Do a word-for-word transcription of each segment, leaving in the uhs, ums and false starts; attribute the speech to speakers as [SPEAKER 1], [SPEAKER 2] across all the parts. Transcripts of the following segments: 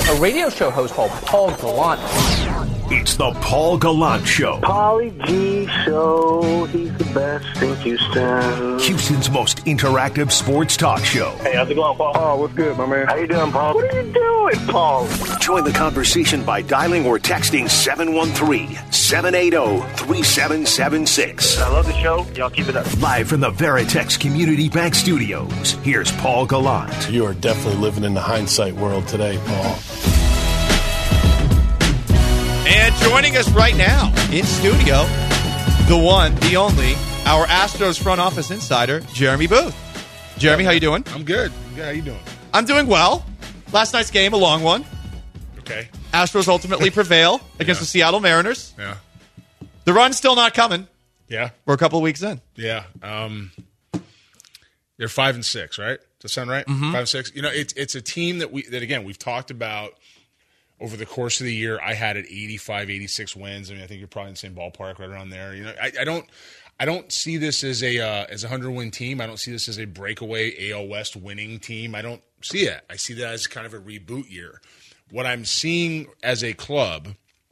[SPEAKER 1] a radio show host called Paul Gallant.
[SPEAKER 2] It's the Paul Gallant Show.
[SPEAKER 3] Paulie G Show. He's the best in Houston.
[SPEAKER 2] Houston's most interactive sports talk show.
[SPEAKER 3] Hey, how's it going, Paul? Oh, what's good, my man? How you doing, Paul? What are you doing, Paul?
[SPEAKER 2] Join the conversation by dialing or texting seven one three, seven eight zero, three seven seven six.
[SPEAKER 3] I love the show. Y'all keep it up.
[SPEAKER 2] Live from the Veritex Community Bank Studios, here's Paul Gallant.
[SPEAKER 4] You are definitely living in the hindsight world today, Paul.
[SPEAKER 5] And joining us right now in studio, the one, the only, our Astros front office insider, Jeremy Booth. Jeremy, how you doing?
[SPEAKER 6] I'm good. I'm good. How you doing?
[SPEAKER 5] I'm doing well. Last night's game, a long one.
[SPEAKER 6] Okay.
[SPEAKER 5] Astros ultimately prevail against
[SPEAKER 6] Yeah.
[SPEAKER 5] the Seattle Mariners.
[SPEAKER 6] Yeah.
[SPEAKER 5] The run's still not coming.
[SPEAKER 6] Yeah.
[SPEAKER 5] We're a couple of weeks in.
[SPEAKER 6] Yeah. Um, they're five and six, right? Does that sound right?
[SPEAKER 5] Mm-hmm.
[SPEAKER 6] Five and six. You know, it's it's a team that we that again we've talked about over the course of the year. I had it eighty-five, eighty-six wins. I mean, I think you're probably in the same ballpark, right around there. You know, I, I don't I don't see this as a uh, as a hundred win team. I don't see this as a breakaway A L West winning team. I don't see it. I see that as kind of a reboot year. What I'm seeing as a club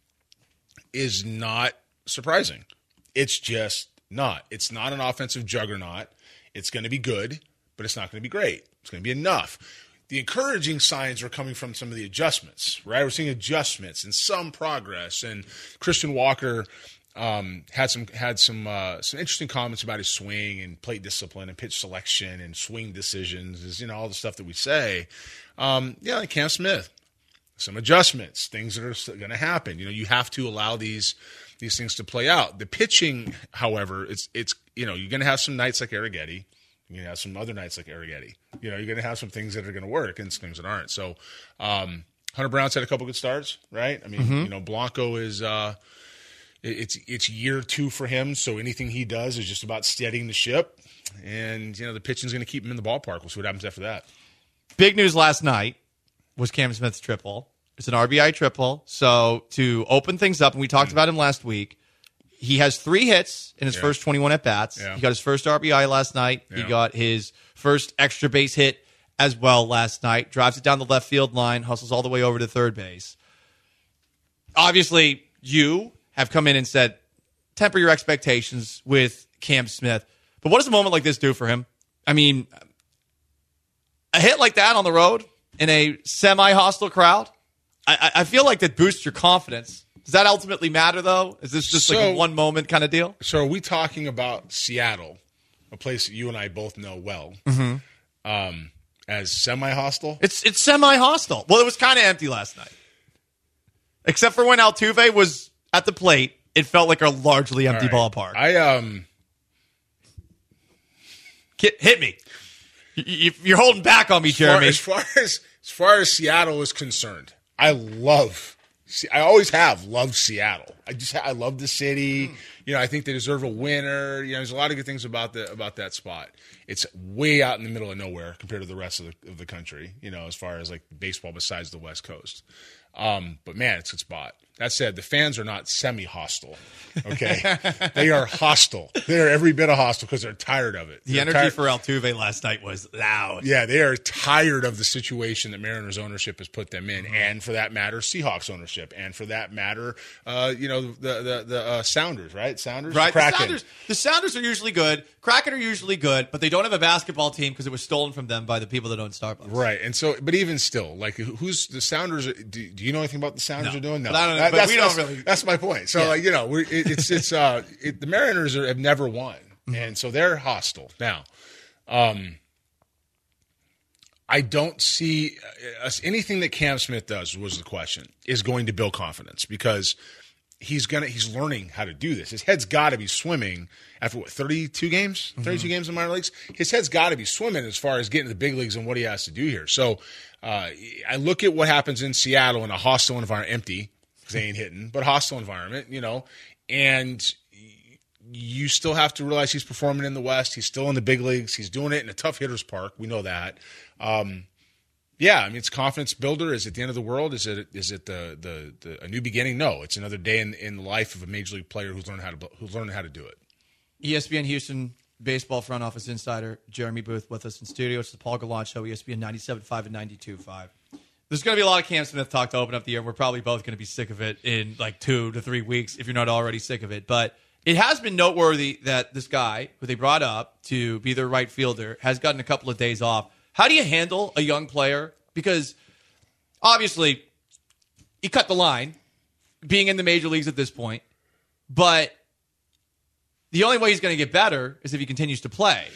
[SPEAKER 6] is not surprising. It's just not. It's not an offensive juggernaut. It's going to be good, but it's not going to be great. It's going to be enough. The encouraging signs are coming from some of the adjustments, right? We're seeing adjustments and some progress. And Christian Walker um, had some had some uh, some interesting comments about his swing and plate discipline and pitch selection and swing decisions, is, you know, all the stuff that we say. Um, yeah, like Cam Smith, some adjustments, things that are going to happen. You know, you have to allow these these things to play out. The pitching, however, it's it's you know, you're going to have some nights like Arrighetti. You're going to have some other nights like Arrighetti. You know, you're going to have some things that are going to work and some things that aren't. So, um, Hunter Brown's had a couple good starts, right? I mean, mm-hmm. you know, Blanco is uh, it's it's year two for him. So anything he does is just about steadying the ship, and you know, the pitching's going to keep him in the ballpark. We'll see what happens after that.
[SPEAKER 5] Big news last night was Cam Smith's triple. It's an R B I triple. So to open things up, and we talked mm. about him last week. He has three hits in his yeah. first twenty-one at-bats. Yeah. He got his first R B I last night. Yeah. He got his first extra base hit as well last night. Drives it down the left field line, hustles all the way over to third base. Obviously, you have come in and said, temper your expectations with Cam Smith. But what does a moment like this do for him? I mean, a hit like that on the road in a semi-hostile crowd, I, I feel like that boosts your confidence. Does that ultimately matter, though? Is this just so, like a one-moment kind of deal?
[SPEAKER 6] So are we talking about Seattle, a place that you and I both know well,
[SPEAKER 5] mm-hmm.
[SPEAKER 6] um, as semi-hostile?
[SPEAKER 5] It's it's semi-hostile. Well, it was kind of empty last night. Except for when Altuve was at the plate, it felt like a largely empty right. ballpark.
[SPEAKER 6] I um,
[SPEAKER 5] Hit, hit me. You're holding back on me, Jeremy.
[SPEAKER 6] As far, as far as as far as Seattle is concerned, I love I always have loved Seattle. I just I love the city. You know, I think they deserve a winner. You know, there's a lot of good things about the about that spot. It's way out in the middle of nowhere compared to the rest of the of the country. You know, as far as like baseball besides the West Coast. Um, but man, it's a good spot. That said, the fans are not semi-hostile. Okay, they are hostile. They are every bit of hostile because they're tired of it.
[SPEAKER 5] The
[SPEAKER 6] they're
[SPEAKER 5] energy
[SPEAKER 6] tired.
[SPEAKER 5] for Altuve last night was loud.
[SPEAKER 6] Yeah, they are tired of the situation that Mariners ownership has put them in, mm-hmm. and for that matter, Seahawks ownership, and for that matter, uh, you know, the the the uh, Sounders, right? Sounders,
[SPEAKER 5] right?
[SPEAKER 6] Kraken.
[SPEAKER 5] The Sounders, the Sounders are usually good. Kraken are usually good, but they don't have a basketball team because it was stolen from them by the people that own Starbucks.
[SPEAKER 6] Right, and so, but even still, like, who's the Sounders? Do, do you know anything about the Sounders
[SPEAKER 5] no.
[SPEAKER 6] are doing? No,
[SPEAKER 5] but I don't know,
[SPEAKER 6] that,
[SPEAKER 5] but
[SPEAKER 6] that's,
[SPEAKER 5] we don't
[SPEAKER 6] that's,
[SPEAKER 5] really.
[SPEAKER 6] That's my point. So, yeah. like, you know, we're, it, it's it's uh, it, the Mariners are, have never won, mm-hmm. and so they're hostile now. Um, I don't see uh, anything that Cam Smith does. Was the question is going to build confidence because he's gonna he's learning how to do this. His head's got to be swimming after what thirty-two games, thirty-two mm-hmm. games in minor leagues. His head's got to be swimming as far as getting to the big leagues and what he has to do here. So uh, I look at what happens in Seattle in a hostile environment, empty because they ain't hitting, but hostile environment, you know, and you still have to realize he's performing in the West. He's still in the big leagues. He's doing it in a tough hitter's park. We know that. Um, Yeah, I mean, it's a confidence builder. Is it the end of the world? Is it is it the, the, the a new beginning? No, it's another day in, in the life of a major league player who's learned how to who's learned how to do it.
[SPEAKER 5] E S P N Houston baseball front office insider Jeremy Booth with us in studio. It's the Paul Gallant Show, E S P N ninety-seven point five and ninety-two point five. There's going to be a lot of Cam Smith talk to open up the year, and we're probably both going to be sick of it in like two to three weeks if you're not already sick of it. But it has been noteworthy that this guy, who they brought up to be their right fielder, has gotten a couple of days off. How do you handle a young player? Because obviously, he cut the line, being in the major leagues at this point. But the only way he's going to get better is if he continues to play.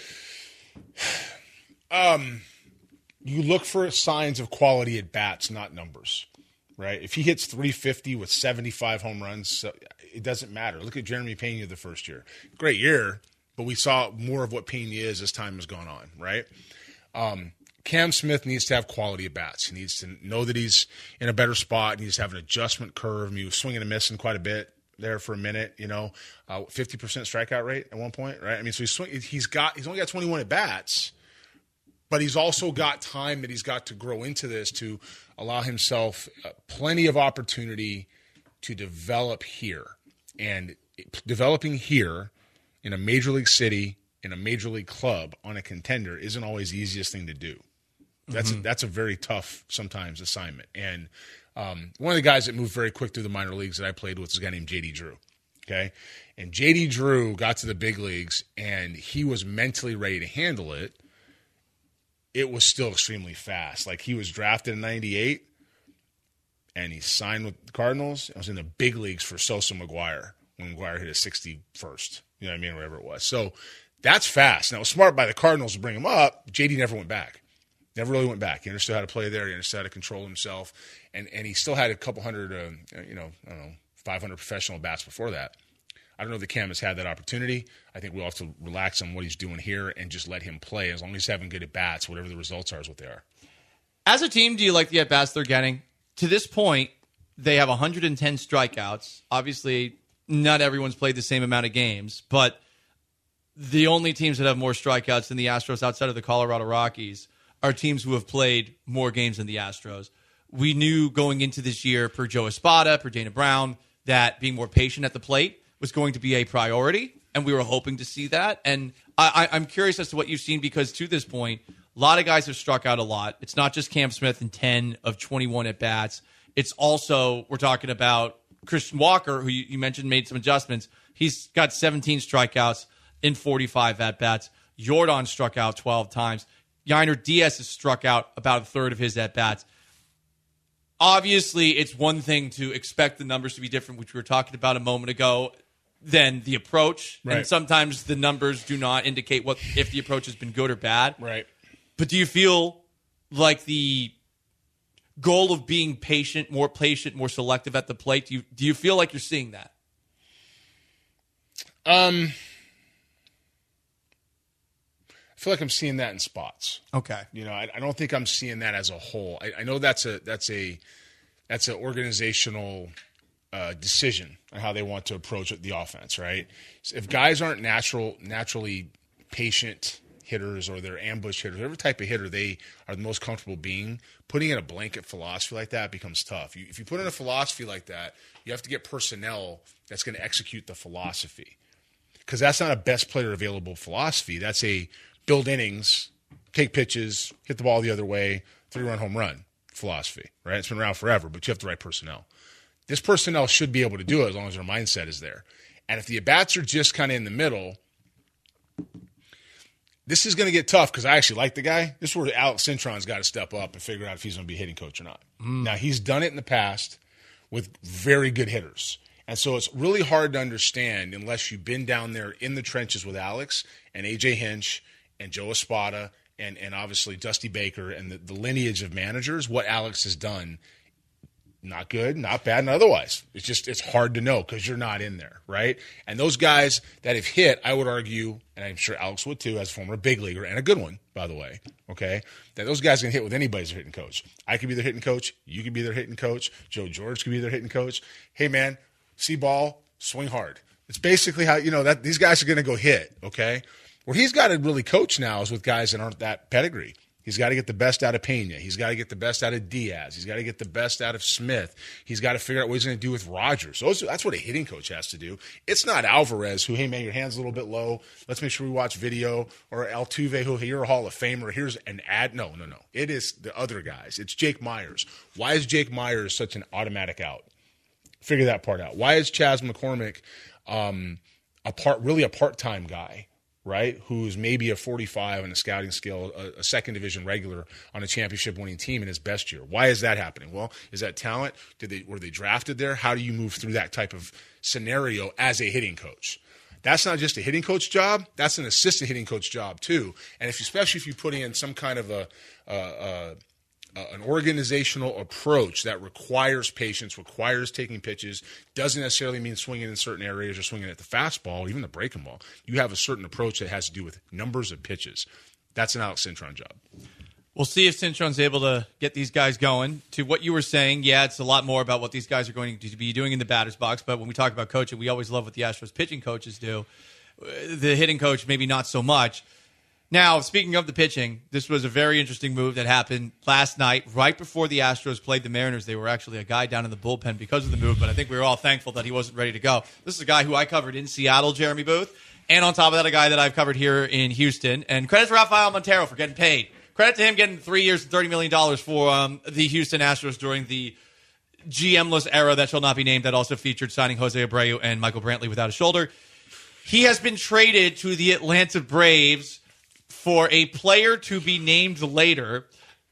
[SPEAKER 6] Um... You look for signs of quality at bats, not numbers, right? If he hits three fifty with seventy-five home runs, it doesn't matter. Look at Jeremy Pena the first year. Great year, but we saw more of what Pena is as time has gone on, right? Um, Cam Smith needs to have quality at bats. He needs to know that he's in a better spot. He needs to have an adjustment curve. I mean, he was swinging and missing quite a bit there for a minute, you know, uh, fifty percent strikeout rate at one point, right? I mean, so he's, swing, he's got he's only got twenty-one at bats. But he's also got time that he's got to grow into this to allow himself uh, plenty of opportunity to develop here. And developing here in a major league city, in a major league club, on a contender isn't always the easiest thing to do. That's mm-hmm. a, that's a very tough sometimes assignment. And um, one of the guys that moved very quick through the minor leagues that I played with was a guy named J D Drew. Okay, and J D Drew got to the big leagues, and he was mentally ready to handle it. It was still extremely fast. Like, he was drafted in ninety-eight, and he signed with the Cardinals. I was in the big leagues for Sosa McGuire when McGuire hit his sixty-first. You know what I mean? Whatever it was. So that's fast. Now, it was smart by the Cardinals to bring him up. J D never went back. Never really went back. He understood how to play there. He understood how to control himself. And and he still had a couple hundred, uh, you know, I don't know, five hundred professional bats before that. I don't know that Cam has had that opportunity. I think we'll have to relax on what he's doing here and just let him play. As long as he's having good at-bats, whatever the results are is what they are.
[SPEAKER 5] As a team, do you like the at-bats they're getting? To this point, they have one hundred ten strikeouts. Obviously, not everyone's played the same amount of games, but the only teams that have more strikeouts than the Astros outside of the Colorado Rockies are teams who have played more games than the Astros. We knew going into this year, per Joe Espada, per Dana Brown, that being more patient at the plate was going to be a priority, and we were hoping to see that. And I, I, I'm curious as to what you've seen, because to this point, a lot of guys have struck out a lot. It's not just Cam Smith in ten of twenty-one at-bats. It's also, we're talking about Christian Walker, who you, you mentioned made some adjustments. He's got seventeen strikeouts in forty-five at-bats. Jordan struck out twelve times. Yainer Diaz has struck out about a third of his at-bats. Obviously, it's one thing to expect the numbers to be different, which we were talking about a moment ago, than the approach.
[SPEAKER 6] Right.
[SPEAKER 5] And sometimes the numbers do not indicate what if the approach has been good or bad.
[SPEAKER 6] Right.
[SPEAKER 5] But do you feel like the goal of being patient, more patient, more selective at the plate, do you do you feel like you're seeing that?
[SPEAKER 6] Um, I feel like I'm seeing that in spots.
[SPEAKER 5] Okay.
[SPEAKER 6] You know, I, I don't think I'm seeing that as a whole. I, I know that's a that's a that's an organizational uh, decision on how they want to approach the offense, right? So if guys aren't natural, naturally patient hitters, or they're ambush hitters, whatever type of hitter they are the most comfortable being, putting in a blanket philosophy like that becomes tough. You, if you put in a philosophy like that, you have to get personnel that's going to execute the philosophy, because that's not a best player available philosophy. That's a build innings, take pitches, hit the ball the other way, three-run home run philosophy, right? It's been around forever, but you have the right personnel. This personnel should be able to do it as long as their mindset is there. And if the at-bats are just kind of in the middle, this is going to get tough, because I actually like the guy. This is where Alex Cintron's got to step up and figure out if he's going to be a hitting coach or not. Mm. Now, he's done it in the past with very good hitters. And so it's really hard to understand unless you've been down there in the trenches with Alex and A J Hinch and Joe Espada and, and obviously Dusty Baker and the, the lineage of managers, what Alex has done. Not good, not bad, and otherwise. It's just, it's hard to know because you're not in there, right? And those guys that have hit, I would argue, and I'm sure Alex would too, as a former big leaguer, and a good one, by the way, okay, that those guys can hit with anybody as a hitting coach. I could be their hitting coach. You could be their hitting coach. Joe George could be their hitting coach. Hey, man, see ball, swing hard. It's basically how, you know, that these guys are going to go hit, okay? Where he's got to really coach now is with guys that aren't that pedigree. He's got to get the best out of Pena. He's got to get the best out of Diaz. He's got to get the best out of Smith. He's got to figure out what he's going to do with Rodgers. Those, that's what a hitting coach has to do. It's not Alvarez who, hey, man, your hand's a little bit low. Let's make sure we watch video. Or Altuve who, hey, you're a Hall of Famer. Here's an ad. No, no, no. It is the other guys. It's Jake Myers. Why is Jake Myers such an automatic out? Figure that part out. Why is Chas McCormick um, a part, really a part-time guy? Right, who's maybe a forty-five on a scouting scale, a, a second division regular on a championship winning team in his best year. Why is that happening? Well, is that talent? Did they were they drafted there? How do you move through that type of scenario as a hitting coach? That's not just a hitting coach job. That's an assistant hitting coach job too. And if, especially if you put in some kind of a, a, a Uh, an organizational approach that requires patience, requires taking pitches, doesn't necessarily mean swinging in certain areas or swinging at the fastball, even the breaking ball. You have a certain approach that has to do with numbers of pitches. That's an Alex Cintron job.
[SPEAKER 5] We'll see if Cintron's able to get these guys going. To what you were saying, yeah, it's a lot more about what these guys are going to be doing in the batter's box. But when we talk about coaching, we always love what the Astros pitching coaches do. The hitting coach, maybe not so much. Now, speaking of the pitching, this was a very interesting move that happened last night, right before the Astros played the Mariners. They were actually a guy down in the bullpen because of the move, but I think we were all thankful that he wasn't ready to go. This is a guy who I covered in Seattle, Jeremy Booth, and on top of that, a guy that I've covered here in Houston. And credit to Rafael Montero for getting paid. Credit to him getting three years and thirty million dollars for um, the Houston Astros during the G M-less era that shall not be named that also featured signing Jose Abreu and Michael Brantley without a shoulder. He has been traded to the Atlanta Braves for a player to be named later.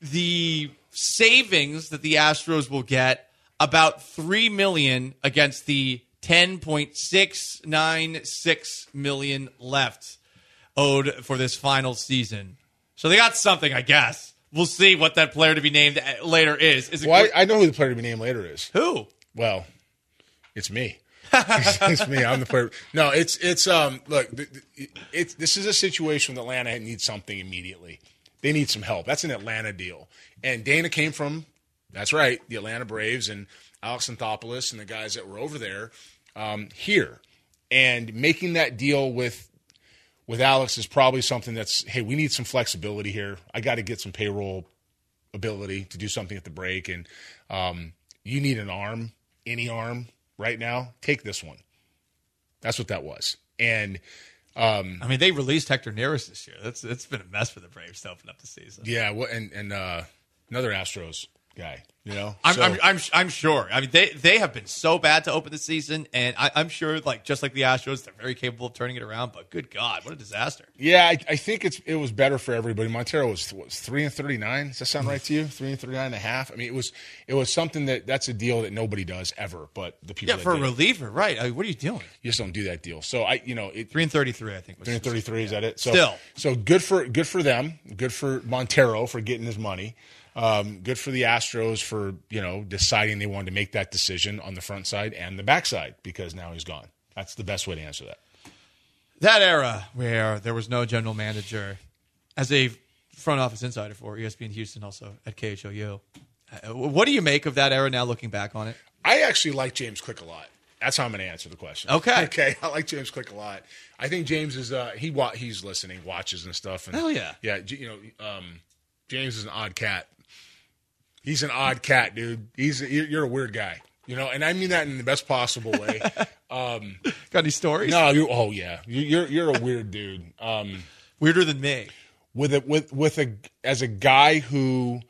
[SPEAKER 5] The savings that the Astros will get, about three million dollars against the ten point six nine six million dollars left owed for this final season. So they got something, I guess. We'll see what that player to be named later is. Is it
[SPEAKER 6] well, I, I know who the player to be named later is.
[SPEAKER 5] Who?
[SPEAKER 6] Well, it's me. It's me. I'm the player. No, it's it's um. Look, it's this is a situation that Atlanta needs something immediately. They need some help. That's an Atlanta deal. And Dana came from, that's right, the Atlanta Braves and Alex Anthopoulos and the guys that were over there um, here, and making that deal with with Alex is probably something that's, hey, we need some flexibility here. I got to get some payroll ability to do something at the break, and um, you need an arm, any arm. Right now, take this one. That's what that was. And um,
[SPEAKER 5] I mean, they released Hector Neris this year. That's it's been a mess for the Braves to open up the season.
[SPEAKER 6] Yeah, well, and and uh, another Astros guy. You know,
[SPEAKER 5] I'm,
[SPEAKER 6] so,
[SPEAKER 5] I'm I'm I'm sure. I mean, they they have been so bad to open the season, and I, I'm sure, like just like the Astros, they're very capable of turning it around. But good God, what a disaster!
[SPEAKER 6] Yeah, I, I think it's it was better for everybody. Montero was was three and thirty nine. Does that sound right to you? Three and thirty nine and a half. I mean, it was it was something that that's a deal that nobody does ever, but the people.
[SPEAKER 5] Yeah,
[SPEAKER 6] that
[SPEAKER 5] for a
[SPEAKER 6] did
[SPEAKER 5] reliever, right? I mean, what are you doing?
[SPEAKER 6] You just don't do that deal. So I, you know, it,
[SPEAKER 5] three and thirty three. I think was
[SPEAKER 6] three and thirty three. Is that it? So,
[SPEAKER 5] Still,
[SPEAKER 6] so good for good for them. Good for Montero for getting his money. Um, good for the Astros for, you know, deciding they wanted to make that decision on the front side and the back side because now he's gone. That's the best way to answer that.
[SPEAKER 5] That era where there was no general manager, as a front office insider for E S P N Houston, also at K H O U. Uh, what do you make of that era now looking back on it?
[SPEAKER 6] I actually like James Click a lot. That's how I'm going to answer the question.
[SPEAKER 5] Okay.
[SPEAKER 6] Okay. I like James Click a lot. I think James is, uh, he wa- he's listening, watches and stuff. And,
[SPEAKER 5] Hell yeah.
[SPEAKER 6] Yeah. You know, um, James is an odd cat. He's an odd cat, dude. He's a, you're a weird guy, you know, and I mean that in the best possible way. Um,
[SPEAKER 5] Got any stories?
[SPEAKER 6] no, you. Oh yeah, you, you're you're a weird dude. Um,
[SPEAKER 5] Weirder than me.
[SPEAKER 6] with a with with a as a guy who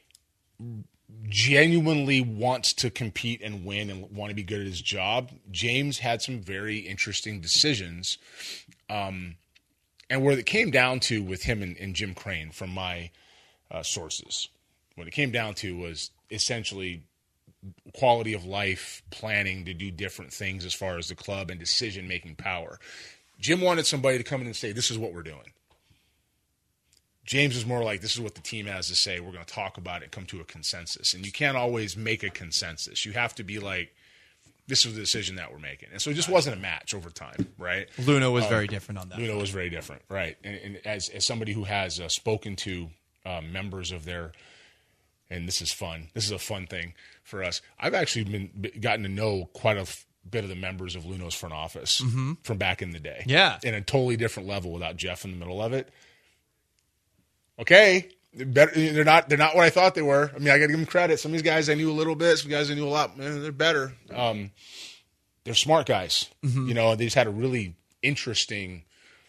[SPEAKER 6] genuinely wants to compete and win and want to be good at his job. James had some very interesting decisions, um, and where it came down to with him and, and Jim Crane, from my uh, sources. What it came down to was essentially quality of life, planning to do different things as far as the club and decision-making power. Jim wanted somebody to come in and say, this is what we're doing. James is more like, this is what the team has to say. We're going to talk about it, come to a consensus. And you can't always make a consensus. You have to be like, this is the decision that we're making. And so it just wasn't a match over time, right?
[SPEAKER 5] Luna was
[SPEAKER 6] um,
[SPEAKER 5] very different on that.
[SPEAKER 6] Luna was very different, right? And, and as, as somebody who has uh, spoken to um, members of their – and this is fun. This is a fun thing for us. I've actually been gotten to know quite a f- bit of the members of Luno's front office mm-hmm. from back in the day.
[SPEAKER 5] Yeah.
[SPEAKER 6] In a totally different level without Jeff in the middle of it. Okay. They're, better, they're not. They're not what I thought they were. I mean, I got to give them credit. Some of these guys I knew a little bit. Some guys I knew a lot. Man, they're better. Um, they're smart guys. Mm-hmm. You know, they just had a really interesting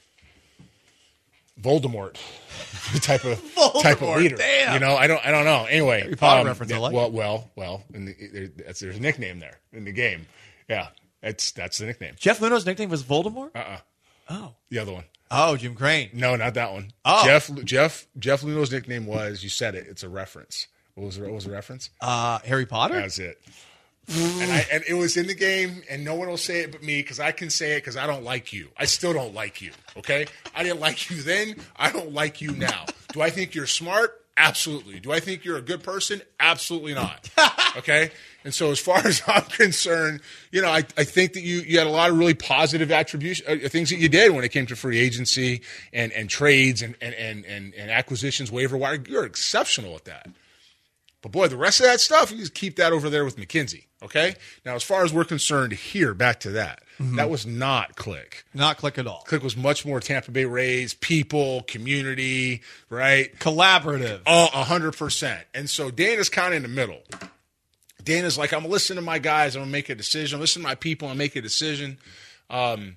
[SPEAKER 6] Voldemort type of
[SPEAKER 5] Voldemort,
[SPEAKER 6] type of leader.
[SPEAKER 5] Damn.
[SPEAKER 6] You know, I don't. I don't know. Anyway,
[SPEAKER 5] Harry Potter
[SPEAKER 6] um,
[SPEAKER 5] reference. I like
[SPEAKER 6] well,
[SPEAKER 5] it.
[SPEAKER 6] well, well. In the, there, that's, there's a nickname there in the game. Yeah, that's that's the nickname.
[SPEAKER 5] Jeff Luno's nickname was Voldemort.
[SPEAKER 6] Uh. uh
[SPEAKER 5] Oh.
[SPEAKER 6] The other one.
[SPEAKER 5] Oh, Jim Crane.
[SPEAKER 6] No, not that one.
[SPEAKER 5] Oh.
[SPEAKER 6] Jeff Jeff Jeff Luno's nickname was, you said it, it's a reference. What was, what was the reference?
[SPEAKER 5] Uh, Harry Potter?
[SPEAKER 6] That's it. and I and it was in the game, and no one will say it but me, because I can say it because I don't like you. I still don't like you, okay? I didn't like you then. I don't like you now. Do I think you're smart? Absolutely. Do I think you're a good person? Absolutely not. Okay? And so as far as I'm concerned, you know, I, I think that you, you had a lot of really positive attributes, uh, things that you did when it came to free agency and, and trades and, and, and, and, and acquisitions, waiver wire. You're exceptional at that. But, boy, the rest of that stuff, you just keep that over there with McKenzie, okay? Now, as far as we're concerned here, back to that, mm-hmm. that was not Click.
[SPEAKER 5] Not Click at all.
[SPEAKER 6] Click was much more Tampa Bay Rays, people, community, right?
[SPEAKER 5] Collaborative.
[SPEAKER 6] Oh, one hundred percent. And so Dana's kind of in the middle. Dana's like, I'm going to listen to my guys. I'm going to make a decision. I'm listen to my people and make a decision. Um,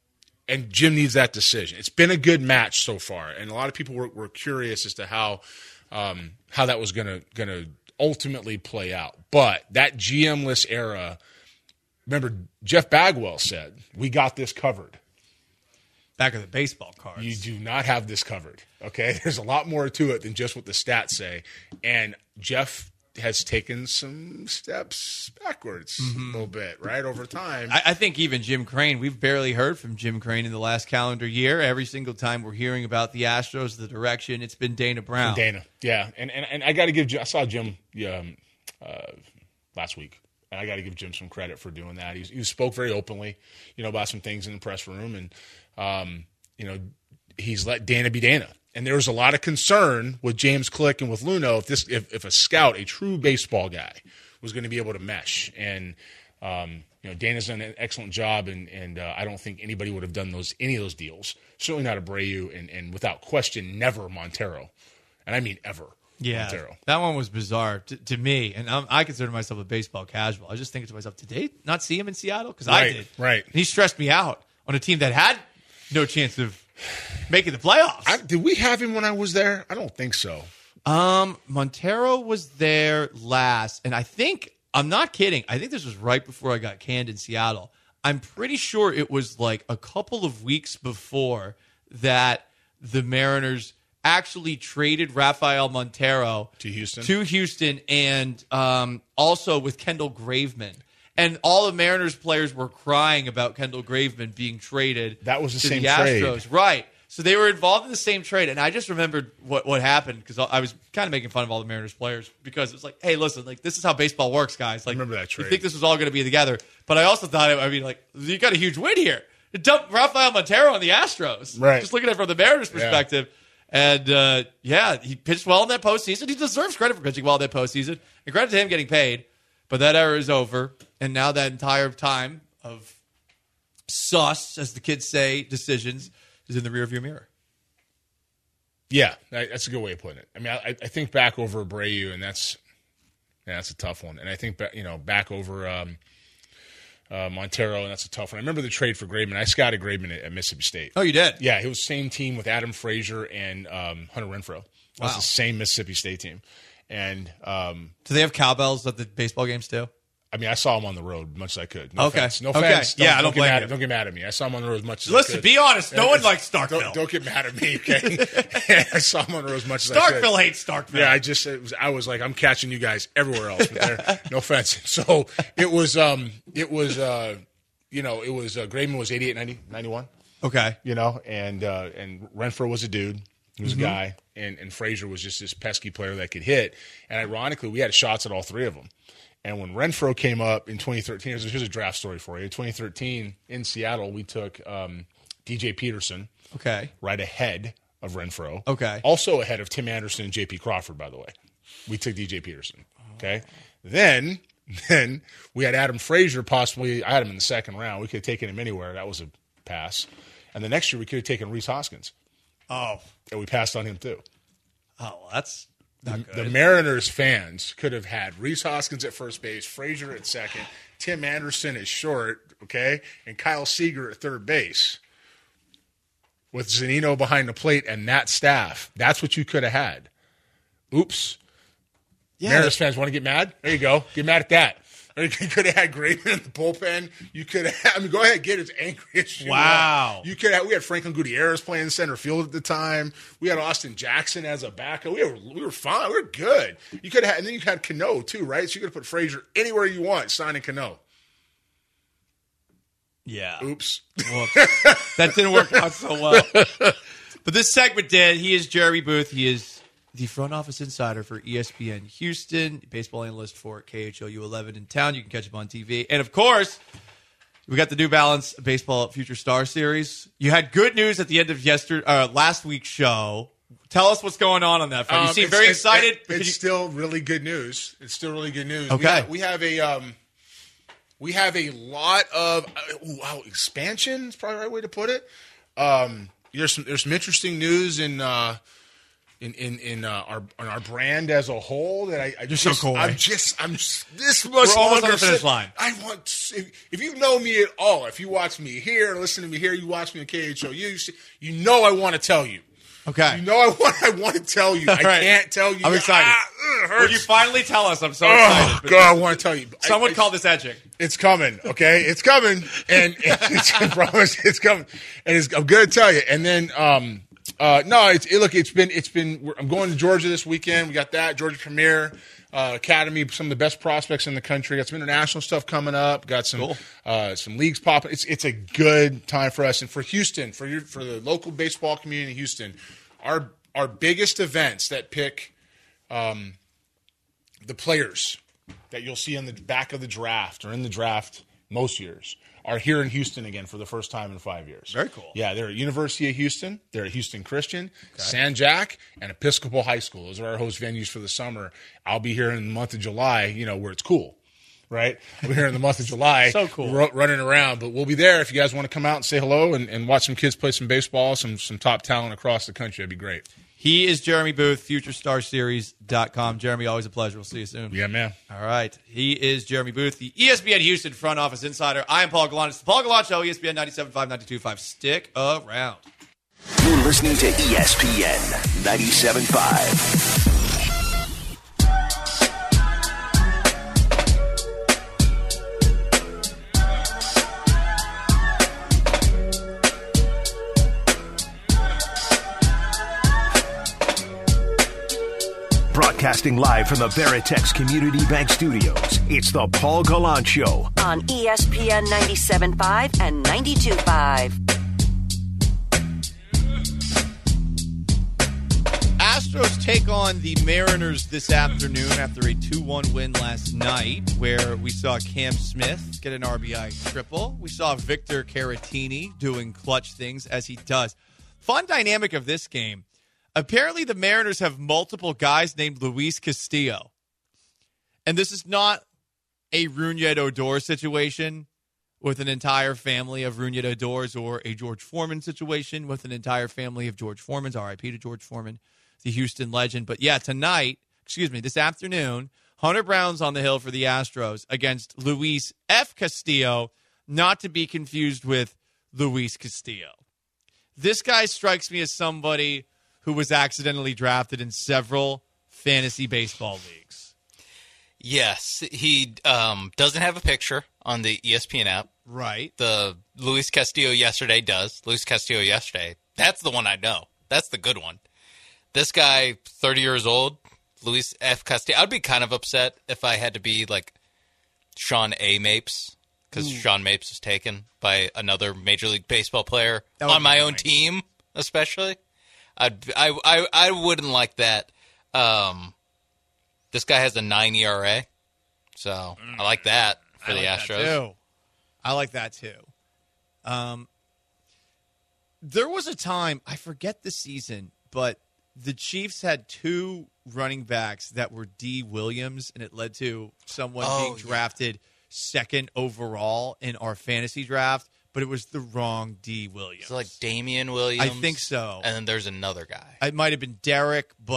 [SPEAKER 6] and Jim needs that decision. It's been a good match so far. And a lot of people were, were curious as to how um, how that was going to going to ultimately play out. But that G M-less era, remember, Jeff Bagwell said, we got this covered.
[SPEAKER 5] Back of the baseball cards.
[SPEAKER 6] You do not have this covered, okay? There's a lot more to it than just what the stats say. And Jeff has taken some steps backwards mm-hmm. a little bit, right, over time.
[SPEAKER 5] I, I think even Jim Crane, we've barely heard from Jim Crane in the last calendar year. Every single time we're hearing about the Astros, the direction, it's been Dana Brown.
[SPEAKER 6] Dana, yeah. And and, and I got to give – I saw Jim um, uh, last week, and I got to give Jim some credit for doing that. He, he spoke very openly, you know, about some things in the press room, and, um, you know, he's let Dana be Dana. And there was a lot of concern with James Click and with Luno if this if, if a scout, a true baseball guy, was going to be able to mesh. And um, you know, Dana's done an excellent job, and and uh, I don't think anybody would have done those any of those deals. Certainly not Abreu, and and without question, never Montero, and I mean ever.
[SPEAKER 5] Yeah,
[SPEAKER 6] Montero.
[SPEAKER 5] That one was bizarre to, to me, and I'm, I consider myself a baseball casual. I was just thinking to myself, did they not see him in Seattle? Because
[SPEAKER 6] right,
[SPEAKER 5] I did.
[SPEAKER 6] Right.
[SPEAKER 5] And he stressed me out on a team that had no chance of making the playoffs.
[SPEAKER 6] I, did we have him when I was there? I don't think so.
[SPEAKER 5] Um, Montero was there last, and I think, I'm not kidding, I think this was right before I got canned in Seattle. I'm pretty sure it was like a couple of weeks before that the Mariners actually traded Rafael Montero
[SPEAKER 6] to Houston,
[SPEAKER 5] to Houston, and um, also with Kendall Graveman. And all the Mariners players were crying about Kendall Graveman being traded.
[SPEAKER 6] That was the
[SPEAKER 5] to
[SPEAKER 6] same
[SPEAKER 5] the Astros.
[SPEAKER 6] trade.
[SPEAKER 5] Right. So they were involved in the same trade. And I just remembered what, what happened because I was kind of making fun of all the Mariners players because it was like, hey, listen, like this is how baseball works, guys. Like,
[SPEAKER 6] I remember that trade.
[SPEAKER 5] You think this was all going to be together. But I also thought, I mean, like, you got a huge win here. You dumped Rafael Montero on the Astros.
[SPEAKER 6] Right.
[SPEAKER 5] Just looking at it from the Mariners' perspective. Yeah. And, uh, yeah, he pitched well in that postseason. He deserves credit for pitching well in that postseason. And credit to him getting paid. But that era is over, and now that entire time of sus, as the kids say, decisions is in the rearview mirror.
[SPEAKER 6] Yeah, that's a good way of putting it. I mean, I, I think back over Abreu, and that's yeah, that's a tough one. And I think you know back over um, uh, Montero, and that's a tough one. I remember the trade for Graveman. I scouted Graveman at, at Mississippi State.
[SPEAKER 5] Oh, you did?
[SPEAKER 6] Yeah, it was the same team with Adam Frazier and um, Hunter Renfroe. It was
[SPEAKER 5] wow.
[SPEAKER 6] the same Mississippi State team. And um,
[SPEAKER 5] do they have cowbells at the baseball games too?
[SPEAKER 6] I mean, I saw him on the road as much as I could. No
[SPEAKER 5] okay.
[SPEAKER 6] offense. No
[SPEAKER 5] okay.
[SPEAKER 6] offense. Don't,
[SPEAKER 5] yeah,
[SPEAKER 6] don't,
[SPEAKER 5] don't
[SPEAKER 6] get
[SPEAKER 5] blame
[SPEAKER 6] mad,
[SPEAKER 5] you.
[SPEAKER 6] don't get mad at me. I saw him on the road as much as
[SPEAKER 5] Listen,
[SPEAKER 6] I could.
[SPEAKER 5] be honest. No
[SPEAKER 6] and
[SPEAKER 5] one likes Starkville.
[SPEAKER 6] Don't, don't get mad at me, okay? I saw him on the road as much as
[SPEAKER 5] Starkville
[SPEAKER 6] I could.
[SPEAKER 5] Starkville hates Starkville.
[SPEAKER 6] Yeah, I just it was, I was like, I'm catching you guys everywhere else. But there, no offense. So it was, um, it was, uh, you know, it was uh, Graveman was eighty-eight, ninety, ninety-one.
[SPEAKER 5] Okay,
[SPEAKER 6] you know, and uh, and Renfroe was a dude. He was mm-hmm. a guy, and and Frazier was just this pesky player that could hit. And ironically, we had shots at all three of them. And when Renfroe came up in twenty thirteen, here's a draft story for you. In twenty thirteen, in Seattle, we took um, D J Peterson
[SPEAKER 5] okay.
[SPEAKER 6] right ahead of Renfroe.
[SPEAKER 5] Okay.
[SPEAKER 6] Also ahead of Tim Anderson and J P Crawford, by the way. We took D J Peterson. Okay. Oh. Then, then we had Adam Frazier possibly. I had him in the second round. We could have taken him anywhere. That was a pass. And the next year, we could have taken Rhys Hoskins.
[SPEAKER 5] Oh.
[SPEAKER 6] And we passed on him, too.
[SPEAKER 5] Oh, well, that's not good.
[SPEAKER 6] The Mariners fans could have had Rhys Hoskins at first base, Frazier at second, Tim Anderson at short, okay, and Kyle Seager at third base with Zunino behind the plate and that staff. That's what you could have had. Oops.
[SPEAKER 5] Yeah.
[SPEAKER 6] Mariners fans want to get mad? There you go. Get mad at that. Or you could have had Graveman in the bullpen. You could have, I mean, go ahead, get as angry as you
[SPEAKER 5] Wow.
[SPEAKER 6] want. You could have, we had Franklin Gutierrez playing center field at the time. We had Austin Jackson as a backup. We were, we were fine. We were good. You could have, and then you had Cano too, right? So you could have put Frazier anywhere you want, signing Cano.
[SPEAKER 5] Yeah.
[SPEAKER 6] Oops.
[SPEAKER 5] Well, that didn't work out so well. But this segment did. He is Jeremy Booth. He is the front office insider for E S P N Houston, baseball analyst for K H O U eleven in town. You can catch him on T V. And, of course, we got the New Balance Baseball Future Star Series. You had good news at the end of yesterday, uh, last week's show. Tell us what's going on on that front. You
[SPEAKER 6] Um,
[SPEAKER 5] seem
[SPEAKER 6] it's-
[SPEAKER 5] very
[SPEAKER 6] it's-
[SPEAKER 5] excited.
[SPEAKER 6] It's,
[SPEAKER 5] You-
[SPEAKER 6] still really good news. It's still really good news.
[SPEAKER 5] Okay.
[SPEAKER 6] We have, we have a um, we have a lot of uh, ooh, wow expansion. Is probably the right way to put it. Um, there's some there's some interesting news in uh, in in in uh, our on our brand as a whole that I, I just
[SPEAKER 5] so coy.
[SPEAKER 6] I'm just I'm just, this much
[SPEAKER 5] We're almost
[SPEAKER 6] longer
[SPEAKER 5] on the finish
[SPEAKER 6] sit-
[SPEAKER 5] line.
[SPEAKER 6] I want to, if, if you know me at all, if you watch me here, listen to me here, you watch me on K H O U, you, see- you know I want to tell you.
[SPEAKER 5] okay.
[SPEAKER 6] You know I want I want to tell you. I
[SPEAKER 5] right.
[SPEAKER 6] can't tell you.
[SPEAKER 5] I'm excited.
[SPEAKER 6] Ah, ugh, it
[SPEAKER 5] Will
[SPEAKER 6] hurts.
[SPEAKER 5] you finally tell us? I'm so
[SPEAKER 6] Oh,
[SPEAKER 5] excited.
[SPEAKER 6] God, I want to tell you.
[SPEAKER 5] Someone
[SPEAKER 6] I, I,
[SPEAKER 5] called this edging.
[SPEAKER 6] It's coming, okay? It's coming. And, and it's, I promise it's coming. And it's, I'm going to tell you. And then, um, uh, no, it's, it, look, it's been, it's been, we're, I'm going to Georgia this weekend. We got that, Georgia Premier uh, Academy, some of the best prospects in the country. Got some international stuff coming up. Got some,
[SPEAKER 5] Cool.
[SPEAKER 6] uh, some leagues popping. It's, it's a good time for us. And for Houston, for your, for the local baseball community in Houston, our, our biggest events that pick, um, the players that you'll see on the back of the draft or in the draft most years are here in Houston again for the first time in five years.
[SPEAKER 5] Very cool.
[SPEAKER 6] Yeah, they're at University of Houston. They're at Houston Christian, San Jack, and Episcopal High School. Those are our host venues for the summer. I'll be here in the month of July, you know, where it's cool, right? I'll be here in the month of July.
[SPEAKER 5] So cool.
[SPEAKER 6] ru- running around. But we'll be there if you guys want to come out and say hello and, and watch some kids play some baseball, some, some top talent across the country. That'd be great.
[SPEAKER 5] He is Jeremy Booth, future star series dot com. Jeremy, always a pleasure. We'll see you soon.
[SPEAKER 6] Yeah, man.
[SPEAKER 5] All right. He is Jeremy Booth, the E S P N Houston front office insider. I am Paul Gallant. It's the Paul Gallant Show, E S P N ninety-seven point five, ninety-two point five. Stick around.
[SPEAKER 2] You're listening to E S P N ninety-seven point five. Broadcasting live from the Veritex Community Bank Studios, it's the Paul Gallant Show.
[SPEAKER 7] On E S P N ninety-seven point five and ninety-two point five.
[SPEAKER 5] Astros take on the Mariners this afternoon after a two one win last night, where we saw Cam Smith get an R B I triple. We saw Victor Caratini doing clutch things as he does. Fun dynamic of this game. Apparently, the Mariners have multiple guys named Luis Castillo. And this is not a Rougned Odor situation with an entire family of Rougned Odors or a George Foreman situation with an entire family of George Foremans. R I P to George Foreman, the Houston legend. But yeah, tonight, excuse me, this afternoon, Hunter Brown's on the hill for the Astros against Luis F. Castillo, not to be confused with Luis Castillo. This guy strikes me as somebody who was accidentally drafted in several fantasy baseball leagues.
[SPEAKER 8] Yes, he um, doesn't have a picture on the E S P N app.
[SPEAKER 5] Right.
[SPEAKER 8] The Luis Castillo yesterday does. Luis Castillo yesterday. That's the one I know. That's the good one. This guy, thirty years old, Luis F. Castillo. I'd be kind of upset if I had to be like Sean A. Mapes, because Sean Mapes was taken by another Major League Baseball player
[SPEAKER 5] That would
[SPEAKER 8] on my
[SPEAKER 5] be
[SPEAKER 8] own
[SPEAKER 5] nice.
[SPEAKER 8] team, especially. I'd, I, I, I wouldn't like that. Um, this guy has a nine E R A, so I like that for
[SPEAKER 5] I
[SPEAKER 8] the
[SPEAKER 5] like
[SPEAKER 8] Astros.
[SPEAKER 5] That too. I like that too. Um, there was a time, I forget the season, but the Chiefs had two running backs that were D. Williams, and it led to someone
[SPEAKER 8] Oh,
[SPEAKER 5] being drafted second overall in our fantasy draft, but it was the wrong D. Williams.
[SPEAKER 8] It's like Damian Williams.
[SPEAKER 5] I think so.
[SPEAKER 8] And then there's another guy.
[SPEAKER 5] It might have been Derek, but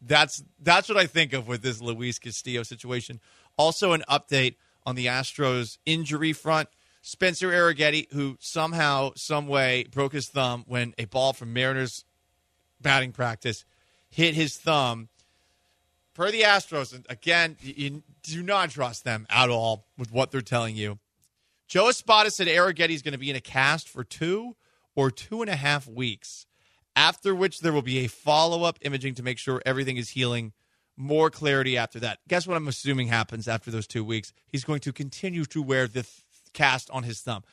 [SPEAKER 5] That's that's what I think of with this Luis Castillo situation. Also, an update on the Astros injury front. Spencer Arrighetti, who somehow, some way, broke his thumb when a ball from Mariners batting practice hit his thumb. Per the Astros, and again, you do not trust them at all with what they're telling you. Joe Espada said Arrighetti is going to be in a cast for two or two and a half weeks, after which there will be a follow-up imaging to make sure everything is healing. More clarity after that. Guess what I'm assuming happens after those two weeks? He's going to continue to wear the th- cast on his thumb.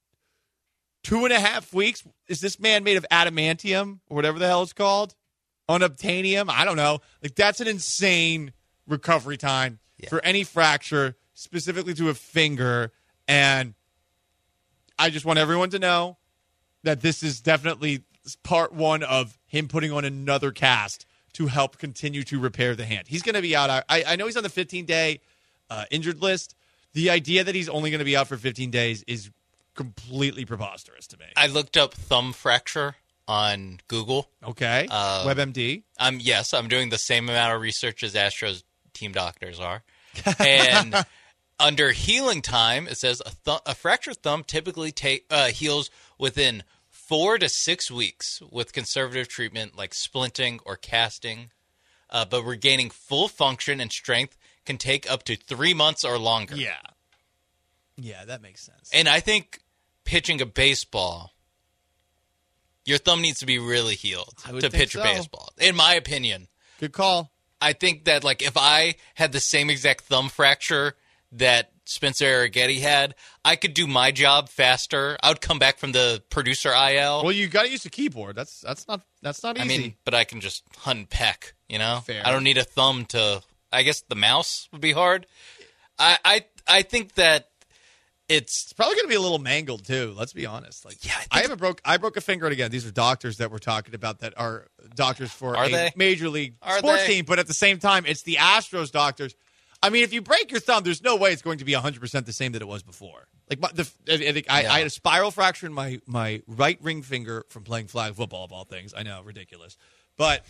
[SPEAKER 5] Two and a half weeks? Is this man made of adamantium or whatever the hell it's called? Unobtainium? I don't know. Like, that's an insane recovery time yeah. for any fracture, specifically to a finger. And I just want everyone to know that this is definitely part one of him putting on another cast to help continue to repair the hand. He's going to be out. I, I know he's on the fifteen-day uh, injured list. The idea that he's only going to be out for fifteen days is completely preposterous to me.
[SPEAKER 8] I looked up thumb fracture on Google.
[SPEAKER 5] Okay.
[SPEAKER 8] Uh,
[SPEAKER 5] WebMD.
[SPEAKER 8] Um, yes, I'm doing the same amount of research as Astros team doctors are. And under healing time, it says a, th- a fractured thumb typically ta- uh, heals within four to six weeks with conservative treatment like splinting or casting. Uh, but regaining full function and strength can take up to three months or longer.
[SPEAKER 5] Yeah. Yeah, that makes sense.
[SPEAKER 8] And I think pitching a baseball, your thumb needs to be really healed to pitch
[SPEAKER 5] so.
[SPEAKER 8] a baseball, in my opinion.
[SPEAKER 5] Good call.
[SPEAKER 8] I think that, like, if I had the same exact thumb fracture that Spencer Arrighetti had, I could do my job faster. I would come back from the producer I L.
[SPEAKER 5] Well, you got to use the keyboard. That's that's not that's not easy.
[SPEAKER 8] I mean, but I can just hunt and peck, you know?
[SPEAKER 5] Fair.
[SPEAKER 8] I don't need a thumb to – I guess the mouse would be hard. I I, I think that it's –
[SPEAKER 5] It's probably going to be a little mangled, too. Let's be honest. Like,
[SPEAKER 8] yeah,
[SPEAKER 5] I, I haven't broke – I broke a finger, and again, these are doctors that we're talking about that are doctors for
[SPEAKER 8] are
[SPEAKER 5] a
[SPEAKER 8] they?
[SPEAKER 5] major league
[SPEAKER 8] are
[SPEAKER 5] sports
[SPEAKER 8] they?
[SPEAKER 5] team, but at the same time, it's the Astros doctors. I mean, if you break your thumb, there's no way it's going to be one hundred percent the same that it was before. Like, my, the, I, I,
[SPEAKER 8] Yeah.
[SPEAKER 5] I had a spiral fracture in my, my right ring finger from playing flag football, of all things. I know, ridiculous. But,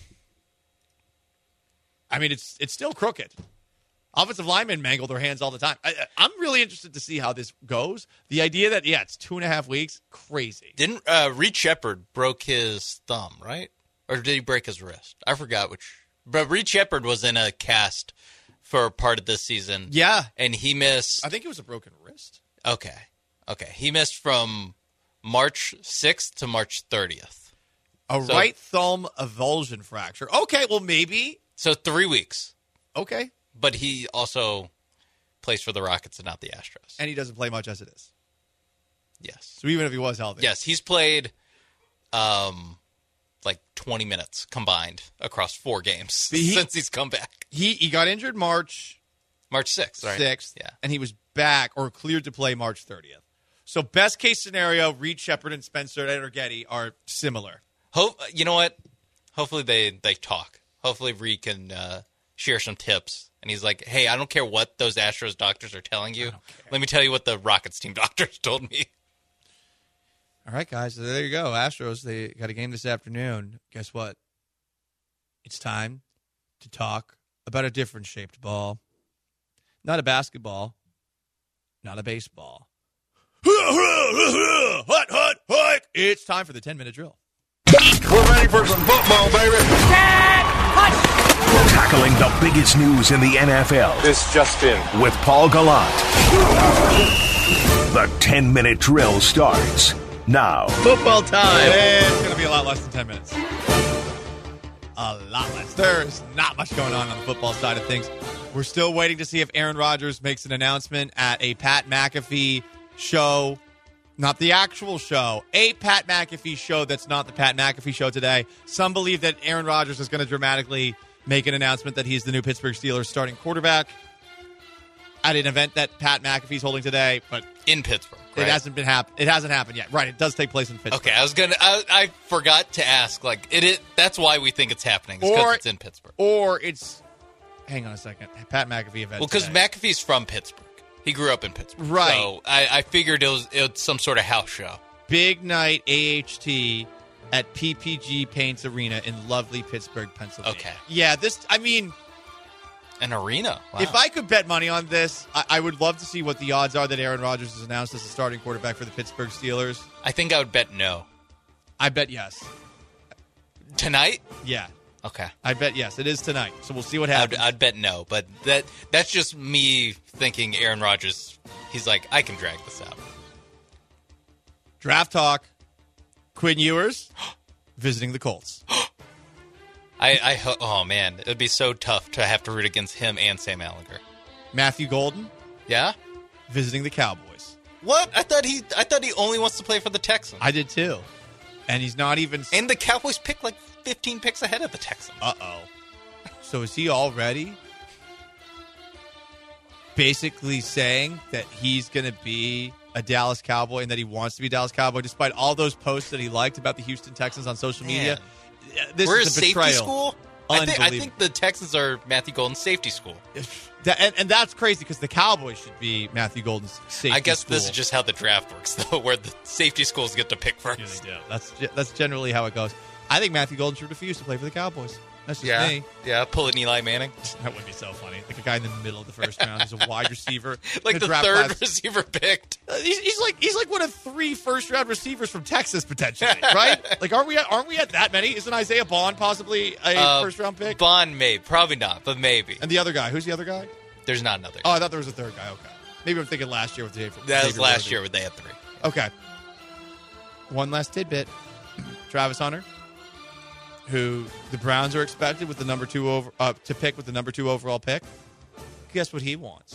[SPEAKER 5] I mean, it's it's still crooked. Offensive linemen mangle their hands all the time. I, I'm really interested to see how this goes. The idea that, yeah, it's two and a half weeks, crazy.
[SPEAKER 8] Didn't uh, Reed Shepard broke his thumb, right? Or did he break his wrist? I forgot which. But Reed Shepard was in a cast for part of this season.
[SPEAKER 5] Yeah.
[SPEAKER 8] And he missed.
[SPEAKER 5] I think it was a broken wrist.
[SPEAKER 8] Okay. Okay. He missed from March sixth to March thirtieth.
[SPEAKER 5] A
[SPEAKER 8] So-
[SPEAKER 5] right thumb avulsion fracture. Okay, well, maybe.
[SPEAKER 8] So three weeks.
[SPEAKER 5] Okay.
[SPEAKER 8] But he also plays for the Rockets and not the Astros.
[SPEAKER 5] And he doesn't play much as it is.
[SPEAKER 8] Yes.
[SPEAKER 5] So even if he was healthy.
[SPEAKER 8] Yes, he's played um, like twenty minutes combined across four games
[SPEAKER 5] He-
[SPEAKER 8] since he's come back.
[SPEAKER 5] He, he got injured March
[SPEAKER 8] March sixth, right?
[SPEAKER 5] sixth.
[SPEAKER 8] Yeah.
[SPEAKER 5] And he was back or cleared to play March thirtieth. So best case scenario, Reed Shepard and Spencer Arrighetti are similar.
[SPEAKER 8] Hope you know what? Hopefully they, they talk. Hopefully Reed can uh, share some tips. And he's like, hey, I don't care what those Astros doctors are telling you. Let me tell you what the Rockets team doctors told me.
[SPEAKER 5] All right, guys. So there you go. Astros, they got a game this afternoon. Guess what? It's time to talk about a different shaped ball. Not a basketball. Not a baseball. Hut, hut, hut. It's time for the ten-minute drill.
[SPEAKER 2] We're ready for some football, baby. Tackling the biggest news in the N F L.
[SPEAKER 3] This just in.
[SPEAKER 2] With Paul Gallant. The ten-minute drill starts now.
[SPEAKER 5] Football time. It's going to be a lot less than ten minutes. A lot less. There's not much going on on the football side of things. We're still waiting to see if Aaron Rodgers makes an announcement at a Pat McAfee show. Not the actual show. A Pat McAfee show that's not the Pat McAfee show today. Some believe that Aaron Rodgers is going to dramatically make an announcement that he's the new Pittsburgh Steelers starting quarterback at an event that Pat McAfee's holding today, but
[SPEAKER 8] In Pittsburgh.
[SPEAKER 5] it
[SPEAKER 8] Right?
[SPEAKER 5] hasn't been hap- It hasn't happened yet. Right? It does take place in Pittsburgh.
[SPEAKER 8] Okay, I was gonna. I, I forgot to ask. Like it, it. That's why we think it's happening. It's
[SPEAKER 5] Or-
[SPEAKER 8] because it's in Pittsburgh.
[SPEAKER 5] Or it's. Hang on a second. Pat McAfee event.
[SPEAKER 8] Well, because
[SPEAKER 5] today.
[SPEAKER 8] McAfee's from Pittsburgh. He grew up in Pittsburgh.
[SPEAKER 5] Right.
[SPEAKER 8] So I, I figured it was, it was some sort of house show.
[SPEAKER 5] Big night A H T at P P G Paints Arena in lovely Pittsburgh, Pennsylvania.
[SPEAKER 8] Okay.
[SPEAKER 5] Yeah, this, I mean,
[SPEAKER 8] An arena. Wow.
[SPEAKER 5] if I could bet money on this, I, I would love to see what the odds are that Aaron Rodgers is announced as the starting quarterback for the Pittsburgh Steelers.
[SPEAKER 8] I think I would bet no.
[SPEAKER 5] I bet yes.
[SPEAKER 8] Tonight?
[SPEAKER 5] Yeah.
[SPEAKER 8] Okay.
[SPEAKER 5] I bet yes. It is tonight. So we'll see what
[SPEAKER 8] I'd,
[SPEAKER 5] happens.
[SPEAKER 8] I'd bet no, but that that's just me thinking Aaron Rodgers, he's like, I can drag this out.
[SPEAKER 5] Draft talk. Quinn Ewers visiting the Colts.
[SPEAKER 8] I, I ho- oh man, it would be so tough to have to root against him and Sam Ehlinger.
[SPEAKER 5] Matthew Golden
[SPEAKER 8] Yeah?
[SPEAKER 5] visiting the Cowboys.
[SPEAKER 8] What? I thought he I thought he only wants to play for the Texans.
[SPEAKER 5] I did too. And he's not even...
[SPEAKER 8] and the Cowboys pick like fifteen picks ahead of the Texans.
[SPEAKER 5] Uh-oh. So is he already basically saying that he's going to be a Dallas Cowboy and that he wants to be a Dallas Cowboy despite all those posts that he liked about the Houston Texans on social media? This
[SPEAKER 8] We're
[SPEAKER 5] is
[SPEAKER 8] a
[SPEAKER 5] a
[SPEAKER 8] safety
[SPEAKER 5] betrayal.
[SPEAKER 8] school? I think, I
[SPEAKER 5] Unbelievable.
[SPEAKER 8] think the Texans are Matthew Golden's safety school.
[SPEAKER 5] That, and, and that's crazy because the Cowboys should be Matthew Golden's safety
[SPEAKER 8] I guess
[SPEAKER 5] school.
[SPEAKER 8] this is just how the draft works, though, where the safety schools get to pick first.
[SPEAKER 5] Yeah, they do. That's ge- that's generally how it goes. I think Matthew Golden should refuse to play for the Cowboys. That's just
[SPEAKER 8] Yeah,
[SPEAKER 5] me.
[SPEAKER 8] yeah, pull an Eli Manning.
[SPEAKER 5] That would be so funny. Like a guy in the middle of the first round who's a wide receiver.
[SPEAKER 8] Like
[SPEAKER 5] In
[SPEAKER 8] the
[SPEAKER 5] draft
[SPEAKER 8] third
[SPEAKER 5] class.
[SPEAKER 8] receiver picked.
[SPEAKER 5] Uh, He's, he's like he's like one of three first round receivers from Texas potentially, right? Like aren't we at, aren't we at that many? Isn't Isaiah Bond possibly a
[SPEAKER 8] Uh,
[SPEAKER 5] first round pick?
[SPEAKER 8] Bond, maybe. Probably not, but maybe.
[SPEAKER 5] And the other guy, who's the other guy?
[SPEAKER 8] There's not another.
[SPEAKER 5] Oh, I thought there was a third guy. Okay, maybe I'm thinking last year with Dave.
[SPEAKER 8] that was
[SPEAKER 5] Xavier
[SPEAKER 8] last
[SPEAKER 5] Worthy.
[SPEAKER 8] year when they had three.
[SPEAKER 5] Okay. One last tidbit: Travis Hunter, who the Browns are expected with the number two over uh, to pick with the number two overall pick. Guess what he wants?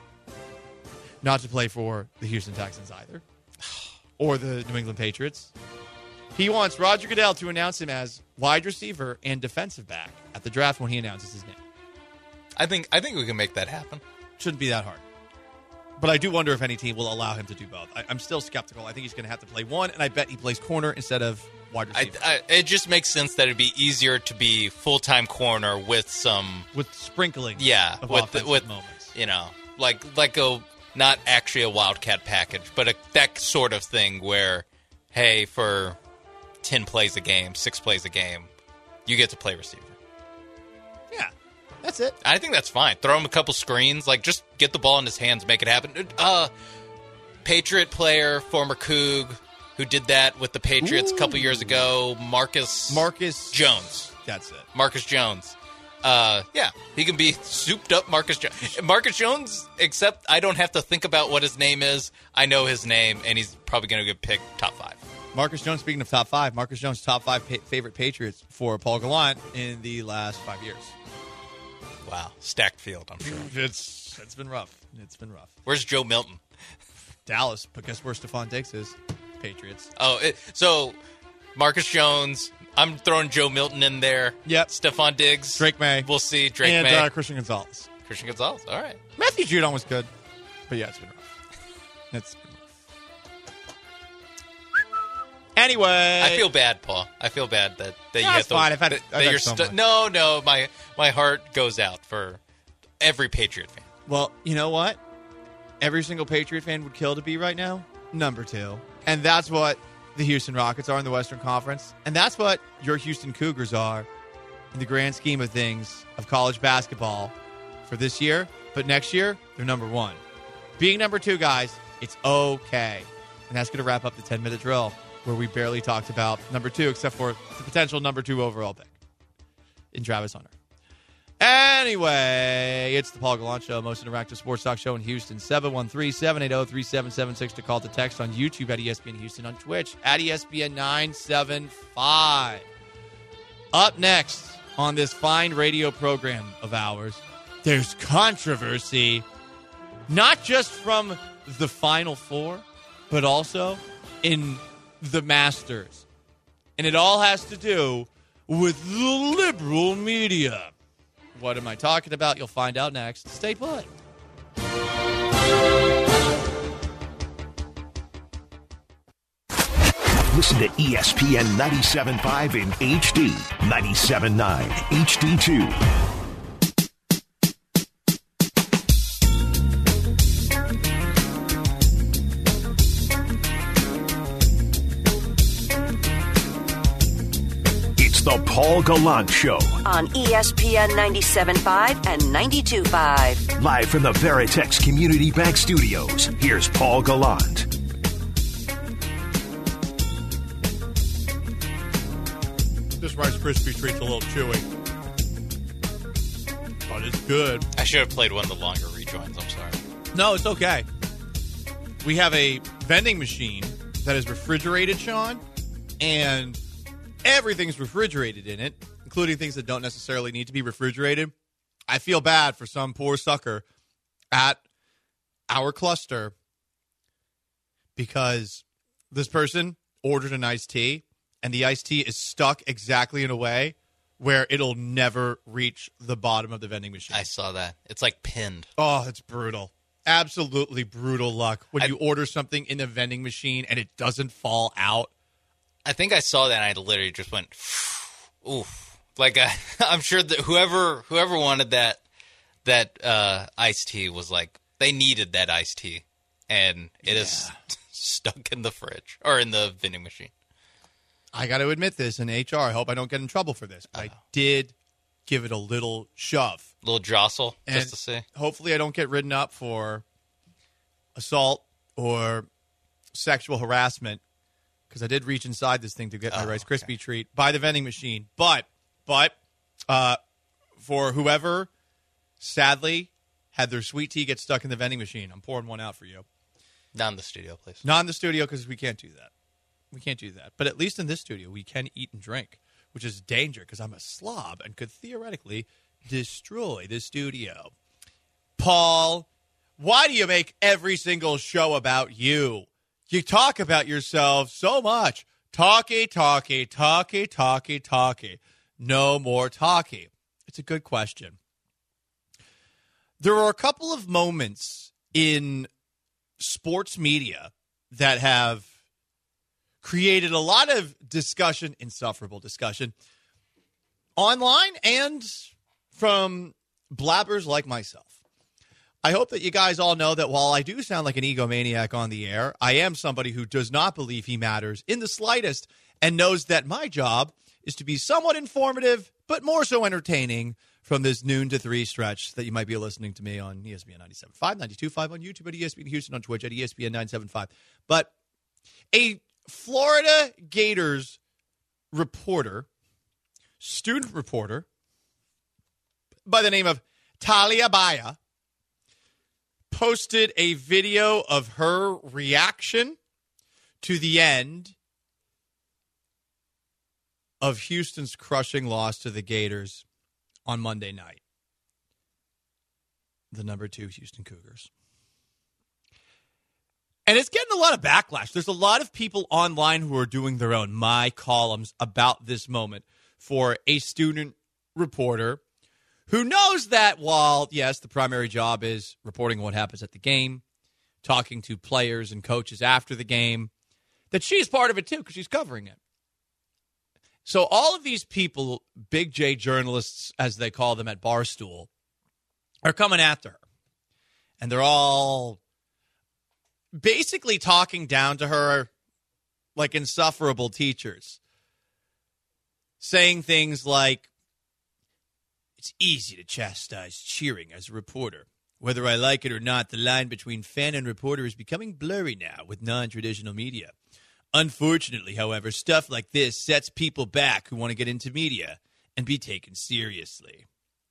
[SPEAKER 5] Not to play for the Houston Texans either, or the New England Patriots. He wants Roger Goodell to announce him as wide receiver and defensive back at the draft when he announces his name.
[SPEAKER 8] I think I think we can make that happen.
[SPEAKER 5] Shouldn't be that hard. But I do wonder if any team will allow him to do both. I, I'm still skeptical. I think he's going to have to play one, and I bet he plays corner instead of wide
[SPEAKER 8] I,
[SPEAKER 5] receiver.
[SPEAKER 8] I, it just makes sense that it'd be easier to be full time corner with some,
[SPEAKER 5] with sprinkling
[SPEAKER 8] yeah,
[SPEAKER 5] of
[SPEAKER 8] with
[SPEAKER 5] offensive
[SPEAKER 8] with
[SPEAKER 5] moments.
[SPEAKER 8] you know, like like a not actually a wildcat package, but a, that sort of thing where, hey, for ten plays a game, six plays a game, you get to play receiver.
[SPEAKER 5] Yeah, that's it.
[SPEAKER 8] I think that's fine. Throw him a couple screens, like just get the ball in his hands, make it happen. Uh, Patriot player, former Coug, who did that with the Patriots
[SPEAKER 5] Ooh.
[SPEAKER 8] a couple years ago, Marcus
[SPEAKER 5] Marcus
[SPEAKER 8] Jones.
[SPEAKER 5] That's it.
[SPEAKER 8] Marcus Jones. Uh, yeah, he can be souped up Marcus Jones. Marcus Jones, except I don't have to think about what his name is. I know his name, and he's probably going to get picked top five.
[SPEAKER 5] Marcus Jones, speaking of top five, Marcus Jones, top five pa- favorite Patriots for Paul Gallant in the last five years.
[SPEAKER 8] Wow. Stacked field, I'm sure.
[SPEAKER 5] It's It's been rough. It's been rough.
[SPEAKER 8] Where's Joe Milton?
[SPEAKER 5] Dallas, but guess where Stephon Diggs is? Patriots.
[SPEAKER 8] Oh, it, so Marcus Jones. I'm throwing Joe Milton in there.
[SPEAKER 5] Yep.
[SPEAKER 8] Stephon Diggs.
[SPEAKER 5] Drake May.
[SPEAKER 8] We'll see. Drake
[SPEAKER 5] and
[SPEAKER 8] May.
[SPEAKER 5] uh, Christian Gonzalez.
[SPEAKER 8] Christian Gonzalez. All right.
[SPEAKER 5] Matthew Judon was good. But yeah, it's been rough. It's been rough. Anyway.
[SPEAKER 8] I feel bad, Paul. I feel bad that, that you
[SPEAKER 5] No,
[SPEAKER 8] had
[SPEAKER 5] it's
[SPEAKER 8] those,
[SPEAKER 5] fine. I've had-
[SPEAKER 8] that,
[SPEAKER 5] I've
[SPEAKER 8] that
[SPEAKER 5] had
[SPEAKER 8] you're
[SPEAKER 5] so
[SPEAKER 8] stu-
[SPEAKER 5] much.
[SPEAKER 8] No, no. My, my heart goes out for every Patriot fan.
[SPEAKER 5] Well, you know what? Every single Patriot fan would kill to be right now? Number two. And that's what the Houston Rockets are in the Western Conference. And that's what your Houston Cougars are in the grand scheme of things of college basketball for this year. But next year, they're number one. Being number two, guys, it's okay. And that's going to wrap up the ten-minute drill where we barely talked about number two except for the potential number two overall pick in Travis Hunter. Anyway, it's the Paul Gallant Show, most interactive sports talk show in Houston. seven one three, seven eight zero, three seven seven six to call to text on YouTube at E S P N Houston, on Twitch at E S P N nine seven five. Up next on this fine radio program of ours, there's controversy, not just from the Final Four, but also in the Masters. And it all has to do with the liberal media. What am I talking about? You'll find out next. Stay put.
[SPEAKER 2] Listen to E S P N ninety-seven point five in H D, ninety-seven point nine H D two. The Paul Gallant Show.
[SPEAKER 7] On E S P N ninety-seven point five and ninety-two point five.
[SPEAKER 2] Live from the Veritex Community Bank Studios, here's Paul Gallant.
[SPEAKER 5] This Rice Krispie treat's a little chewy. But it's good.
[SPEAKER 8] I should have played one of the longer rejoins. I'm sorry.
[SPEAKER 5] No, it's okay. We have a vending machine that is refrigerated, Sean, and everything's refrigerated in it, including things that don't necessarily need to be refrigerated. I feel bad for some poor sucker at our cluster because this person ordered an iced tea, and the iced tea is stuck exactly in a way where it'll never reach the bottom of the vending machine.
[SPEAKER 8] I saw that. It's like pinned.
[SPEAKER 5] Oh, it's brutal. Absolutely brutal luck when
[SPEAKER 8] I,
[SPEAKER 5] you order something in a vending machine and it doesn't fall out.
[SPEAKER 8] I think I saw that and I literally just went, oof. Like, I, I'm sure that whoever whoever wanted that that uh, iced tea was like, they needed that iced tea. And it yeah. is stuck in the fridge or in the vending machine.
[SPEAKER 5] I got to admit this in H R. I hope I don't get in trouble for this. But
[SPEAKER 8] Uh-oh.
[SPEAKER 5] I did give it a little shove.
[SPEAKER 8] A little jostle,
[SPEAKER 5] and
[SPEAKER 8] just to see.
[SPEAKER 5] Hopefully I don't get written up for assault or sexual harassment because I did reach inside this thing to get my
[SPEAKER 8] oh,
[SPEAKER 5] Rice
[SPEAKER 8] okay.
[SPEAKER 5] Krispie treat by the vending machine. But, but uh, for whoever sadly had their sweet tea get stuck in the vending machine, I'm pouring one out for you.
[SPEAKER 8] Not in the studio, please.
[SPEAKER 5] Not in the studio because we can't do that. We can't do that. But at least in this studio, we can eat and drink, which is danger because I'm a slob and could theoretically destroy the studio. Paul, why do you make every single show about you? You talk about yourself so much. Talky, talky, talky, talky, talky. No more talky. It's a good question. There are a couple of moments in sports media that have created a lot of discussion, insufferable discussion, online and from blabbers like myself. I hope that you guys all know that while I do sound like an egomaniac on the air, I am somebody who does not believe he matters in the slightest and knows that my job is to be somewhat informative, but more so entertaining from this noon to three stretch that you might be listening to me on E S P N ninety-seven point five, ninety-two point five on YouTube, at E S P N Houston, on Twitch, at E S P N nine seventy-five. But a Florida Gators reporter, student reporter, by the name of Talia Baya, posted a video of her reaction to the end of Houston's crushing loss to the Gators on Monday night. The number two Houston Cougars. And it's getting a lot of backlash. There's a lot of people online who are doing their own my columns about this moment for a student reporter who knows that while, yes, the primary job is reporting what happens at the game, talking to players and coaches after the game, that she's part of it too because she's covering it. So all of these people, Big J journalists, as they call them at Barstool, are coming after her. And they're all basically talking down to her like insufferable teachers, saying things like, it's easy to chastise cheering as a reporter. Whether I like it or not, the line between fan and reporter is becoming blurry now with non-traditional media. Unfortunately, however, stuff like this sets people back who want to get into media and be taken seriously.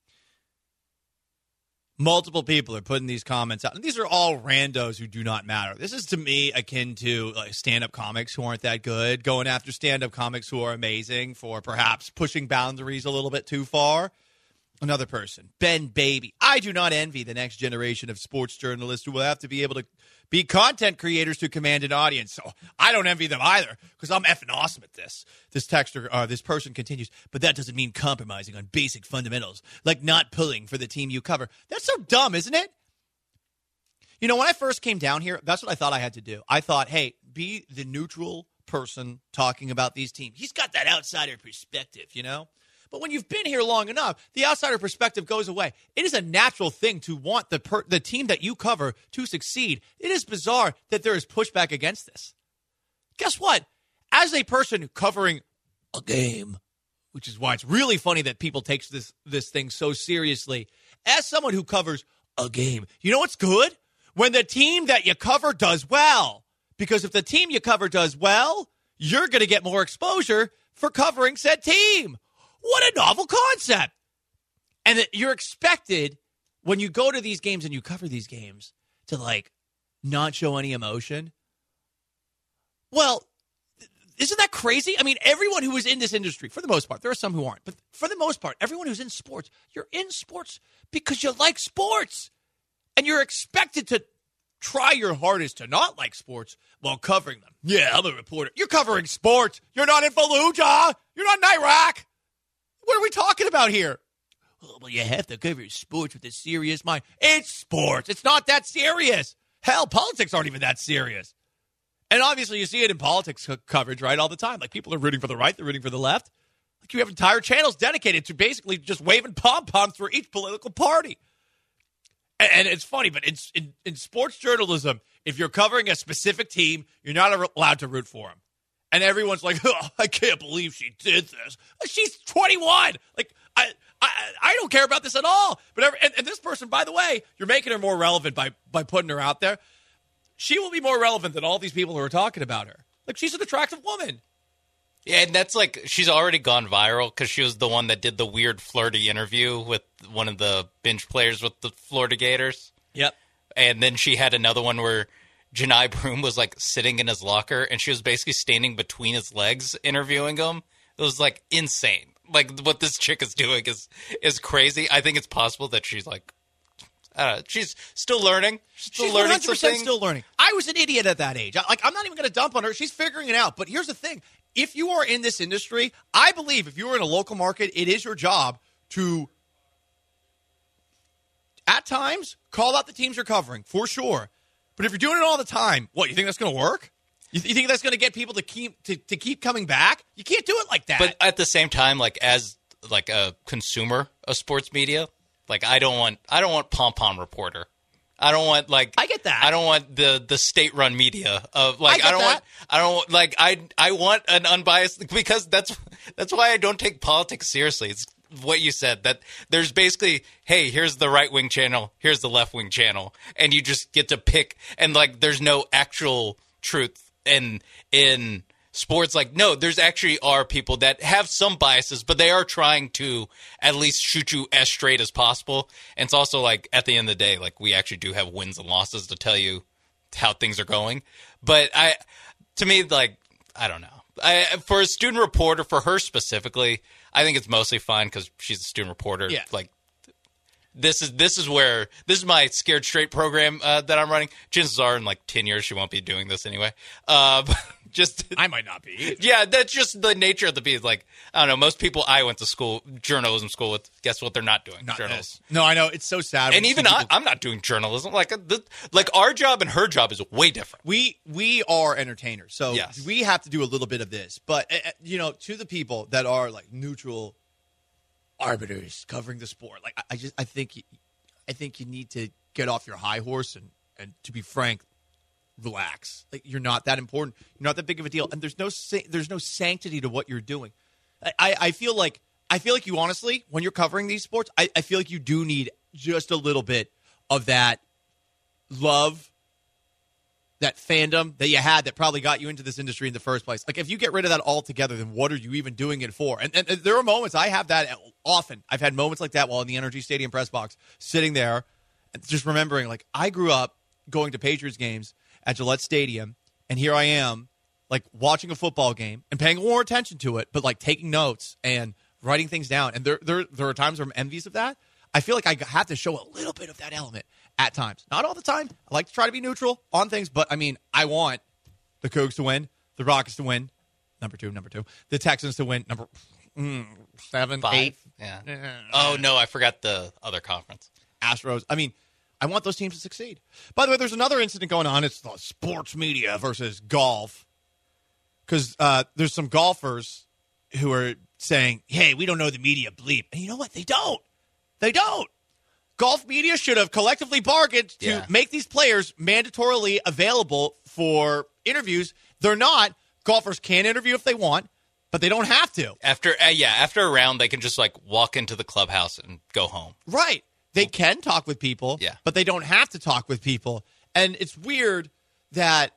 [SPEAKER 5] Multiple people are putting these comments out, and these are all randos who do not matter. This is, to me, akin to like stand-up comics who aren't that good, going after stand-up comics who are amazing for perhaps pushing boundaries a little bit too far. Another person, Ben Baby. I do not envy the next generation of sports journalists who will have to be able to be content creators to command an audience. So I don't envy them either because I'm effing awesome at this. This texter, uh, this person continues, but that doesn't mean compromising on basic fundamentals, like not pulling for the team you cover. That's so dumb, isn't it? You know, when I first came down here, that's what I thought I had to do. I thought, hey, be the neutral person talking about these teams. He's got that outsider perspective, you know? But when you've been here long enough, the outsider perspective goes away. It is a natural thing to want the per- the team that you cover to succeed. It is bizarre that there is pushback against this. Guess what? As a person covering a game which is why it's really funny that people take this this thing so seriously. As someone who covers a game, you know what's good? When the team that you cover does well. Because if the team you cover does well, you're going to get more exposure for covering said team. What a novel concept. And that you're expected, when you go to these games and you cover these games, to, like, not show any emotion. Well, isn't that crazy? I mean, everyone who is in this industry, for the most part, there are some who aren't, but for the most part, everyone who's in sports, you're in sports because you like sports. And you're expected to try your hardest to not like sports while covering them. Yeah, I'm a reporter. You're covering sports. You're not in Fallujah. You're not in Iraq. What are we talking about here? Oh, well, you have to cover sports with a serious mind. It's sports. It's not that serious. Hell, politics aren't even that serious. And obviously you see it in politics co- coverage, right, all the time. Like, people are rooting for the right. They're rooting for the left. Like, you have entire channels dedicated to basically just waving pom-poms for each political party. And, and it's funny, but in, in, in sports journalism, if you're covering a specific team, you're not allowed to root for them. And everyone's like, oh, I can't believe she did this. She's twenty-one. Like, I I, I don't care about this at all. But every, and, and this person, by the way, you're making her more relevant by, by putting her out there. She will be more relevant than all these people who are talking about her. Like, she's an attractive woman.
[SPEAKER 8] Yeah, and that's like, she's already gone viral because she was the one that did the weird flirty interview with one of the bench players with the Florida Gators.
[SPEAKER 5] Yep.
[SPEAKER 8] And then she had another one where Janai Broom was like sitting in his locker and she was basically standing between his legs interviewing him. It was like insane. Like, what this chick is doing is is crazy. I think it's possible that she's like, I don't know, she's still learning. She's still
[SPEAKER 5] She's
[SPEAKER 8] learning
[SPEAKER 5] one hundred percent
[SPEAKER 8] something.
[SPEAKER 5] still learning. I was an idiot at that age. I, like, I'm not even going to dump on her. She's figuring it out. But here's the thing. If you are in this industry, I believe if you are in a local market, it is your job to, at times, call out the teams you're covering, for sure. But if you're doing it all the time, what, you think that's going to work? You, th- you think that's going to get people to keep to, to keep coming back? You can't do it like that.
[SPEAKER 8] But at the same time, like, as like a consumer of sports media, like, I don't want I don't want pom-pom reporter. I don't want, like,
[SPEAKER 5] I get that.
[SPEAKER 8] I don't want the, the state-run media of, like,
[SPEAKER 5] I, get
[SPEAKER 8] I don't
[SPEAKER 5] that.
[SPEAKER 8] want I don't want, like, I I want an unbiased, because that's that's why I don't take politics seriously. It's what you said, that there's basically, hey, here's the right-wing channel, here's the left-wing channel, and you just get to pick, and, like, there's no actual truth in in sports. Like, no, there's actually are people that have some biases, but they are trying to at least shoot you as straight as possible. And it's also like, at the end of the day, like, we actually do have wins and losses to tell you how things are going. But I, to me, like, I don't know. I, for a student reporter, for her specifically, I think it's mostly fine because she's a student reporter.
[SPEAKER 5] Yeah.
[SPEAKER 8] Like, This is this is where this is my Scared Straight program uh, that I'm running. Chances are, in like ten years, she won't be doing this anyway. Uh, just
[SPEAKER 5] I might not be.
[SPEAKER 8] Yeah, that's just the nature of the beast. Like, I don't know. Most people I went to school, journalism school with, guess what? They're not doing
[SPEAKER 5] Not
[SPEAKER 8] journalism.
[SPEAKER 5] this. No, I know. It's so sad.
[SPEAKER 8] And
[SPEAKER 5] when
[SPEAKER 8] even
[SPEAKER 5] you see
[SPEAKER 8] I,
[SPEAKER 5] people-
[SPEAKER 8] I'm not doing journalism. Like, uh, the, like our job and her job is way different.
[SPEAKER 5] We we are entertainers, so
[SPEAKER 8] Yes.
[SPEAKER 5] we have to do a little bit of this. But, uh, you know, to the people that are, like, neutral arbiters covering the sport, like, I, I just I think you, I think you need to get off your high horse and, and to be frank, relax. Like, you're not that important. You're not that big of a deal, and there's no sa- there's no sanctity to what you're doing. I, I, I feel like I feel like you honestly, when you're covering these sports, I, I feel like you do need just a little bit of that love, that fandom that you had that probably got you into this industry in the first place. Like, if you get rid of that altogether, then what are you even doing it for? And, and, and there are moments, I have that often. I've had moments like that while in the Energy Stadium press box, sitting there and just remembering, like, I grew up going to Patriots games at Gillette Stadium, and here I am, like, watching a football game and paying more attention to it, but, like, taking notes and writing things down. And there, there, there are times where I'm envious of that. I feel like I have to show a little bit of that element at times. Not all the time. I like to try to be neutral on things, but, I mean, I want the Cougs to win, the Rockets to win, number two, number two, the Texans to win, number mm, seven,
[SPEAKER 8] Five.
[SPEAKER 5] eight.
[SPEAKER 8] Yeah. Oh no, I forgot the other conference.
[SPEAKER 5] Astros. I mean, I want those teams to succeed. By the way, there's another incident going on. It's the sports media versus golf. Because uh, there's some golfers who are saying, hey, we don't know the media bleep. And you know what? They don't. They don't. Golf media should have collectively bargained to
[SPEAKER 8] Yeah.
[SPEAKER 5] make these players mandatorily available for interviews. They're not. Golfers can interview if they want. but they don't have to.
[SPEAKER 8] After uh, yeah, after a round, they can just like walk into the clubhouse and go home.
[SPEAKER 5] Right. They can talk with people,
[SPEAKER 8] yeah.
[SPEAKER 5] but they don't have to talk with people. And it's weird that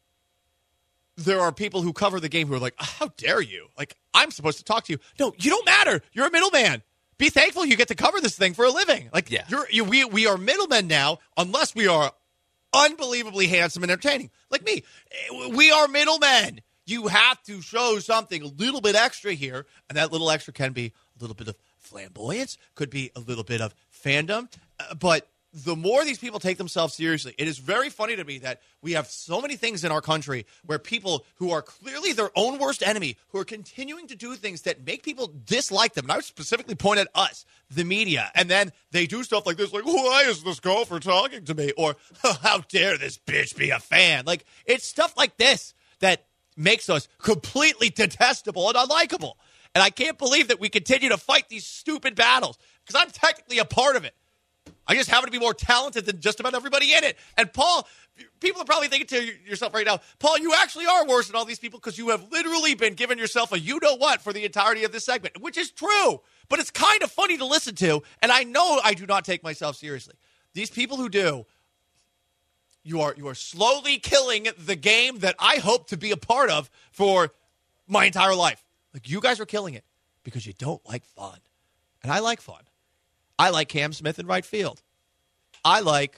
[SPEAKER 5] there are people who cover the game who are like, how dare you? Like, I'm supposed to talk to you. No, you don't matter. You're a middleman. Be thankful you get to cover this thing for a living. Like,
[SPEAKER 8] yeah.
[SPEAKER 5] you're, you, we, we are middlemen now, unless we are unbelievably handsome and entertaining. Like me. We are middlemen. You have to show something a little bit extra here, and that little extra can be a little bit of flamboyance, could be a little bit of fandom, uh, but the more these people take themselves seriously, it is very funny to me that we have so many things in our country where people who are clearly their own worst enemy, who are continuing to do things that make people dislike them. And I would specifically point at us, the media, and then they do stuff like this, like, why is this golfer talking to me? Or, oh, how dare this bitch be a fan? Like, it's stuff like this that makes us completely detestable and unlikable. And I can't believe that we continue to fight these stupid battles because I'm technically a part of it. I just happen to be more talented than just about everybody in it. And Paul, people are probably thinking to yourself right now, Paul, you actually are worse than all these people because you have literally been giving yourself a you-know-what for the entirety of this segment, which is true. But it's kind of funny to listen to, and I know I do not take myself seriously. These people who do, you are you are slowly killing the game that I hope to be a part of for my entire life. Like, you guys are killing it because you don't like fun. And I like fun. I like Cam Smith in right field. I like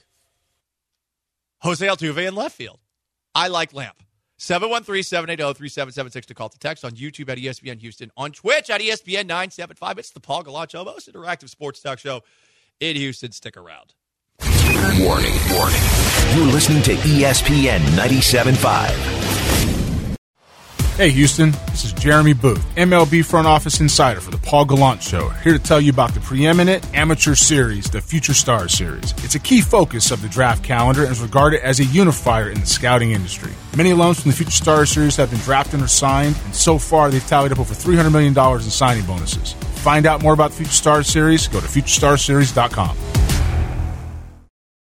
[SPEAKER 5] Jose Altuve in left field. I like Lamp. seven one three, seven eight zero, three seven seven six to call to text on YouTube at E S P N Houston, on Twitch at E S P N nine seven five. It's the Paul Gallant Show, most interactive sports talk show in Houston. Stick around.
[SPEAKER 2] Warning, warning. You're listening to E S P N ninety-seven point five.
[SPEAKER 9] Hey Houston, this is Jeremy Booth, M L B front office insider for the Paul Gallant Show, here to tell you about the preeminent amateur series, the Future Stars Series. It's a key focus of the draft calendar and is regarded as a unifier in the scouting industry. Many loans from the Future Stars Series have been drafted or signed, and so far they've tallied up over three hundred million dollars in signing bonuses. Find out more about the Future Stars Series, go to future stars series dot com.